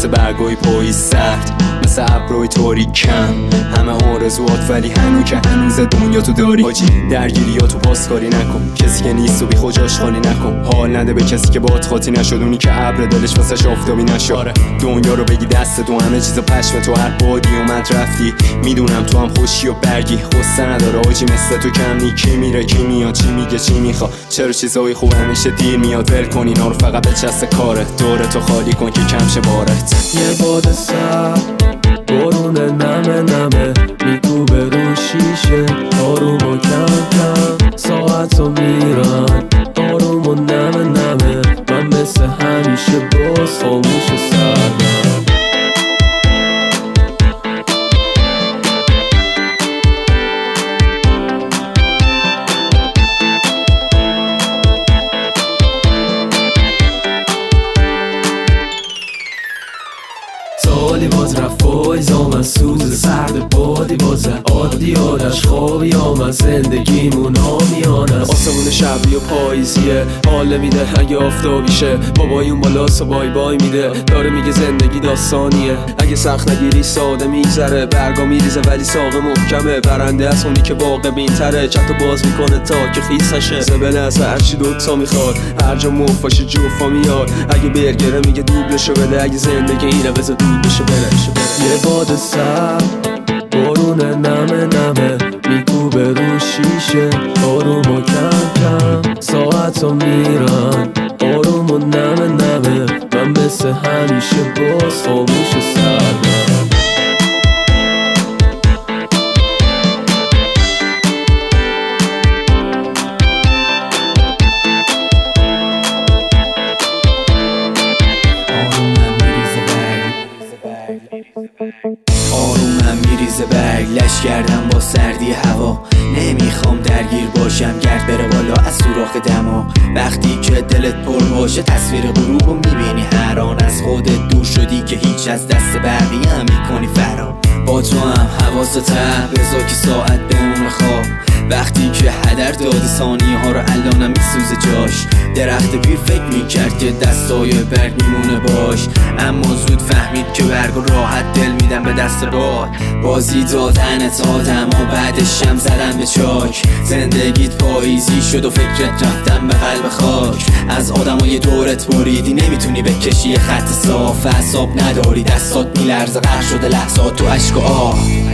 مثل برگای پاییز سرد، مثل ابرای تاریکم، همه آرزوات ولی هنوز دنیا تو داری. حاجی درگیریاتو پاسکاری نکن، کسی که نیست و بی خوش آشغالی نکن. حال نده به کسی که باهات خاطی نشد، اونی که ابر دلش واسش آفتابی نشد. دنیا رو بگی دست تو، همه چیزا پشم تو، هر بادی اومد رفتی. میدونم تو هم خوشی و برگی، خسته نداره حاجی مثل تو کم نی. کی میره کی میاد، چی میگه چی میخوا، چرا چیزای خوب همیشه دیر میاد. ول کن اینا رو، فقط بچسته کارت، دورتو خالی کن که کم شه بارت. یه باد سر بارون نمه میکوبه رو شیشه، آروم و کم کم ساعت رو میرن، آروم و نمه من مثل همیشه باز خاموش و سردم. سالی باز رفت پاییز آمد، سوز سرد بادی باز عادی آدش خوابی آمد، زندگیمون آمیانه. آسمون شبی و پاییزیه، حال میده اگه آفتابیشه. بابای اون بالا سو بای بای میده، داره میگه زندگی داستانیه. اگه سخت نگیری ساده میگذره، برگا میریزه ولی ساق محکمه. برنده از اونی که واقع بینتره، چتو باز میکنه تا که خیس نشه. زبله از هرچی دوتا میخواد، هر جا مفاشه جوفا میاد. اگه برگره میگه دوبلشو بده، اگه زندگی اینه بذار دود بشه بره. یه باد سر بارون نمه میکوبه رو شیشه، آروم و کم کم ساعت رو میرن، آروم و نمه من مثل همیشه باز خاموش و سردم. آرومم میریزه برگ، لش کردم با سردی هوا. نمیخوام درگیر باشم، گرد بره بالا از سوراخ دماغ. وقتی که دلت پر باشه، تصویر غروب رو میبینی هر آن. از خودت دور شدی که هیچ، از دست بقیه هم میکنی فرار. با تو هم حواستم بذار که ساعت بمونه خواب. وقتی که هدر دادی ثانیه ها رو الانم میسوزه جاش. درخت پیر فکر میکرد که دستای برگ میمونه باش، اما زود فهمید که برگ راحت دل میدن به دست باد. بازی دادنت آدم ها، بعدش هم زدن به چاک. زندگیت پاییزی شد و فکرت رفتن به قلب خاک. از آدمای دورت بریدی، نمیتونی بکشی خط صاف. اعصاب نداری، دستات میلرزه، غرق شده لحظات تو اشک و آه.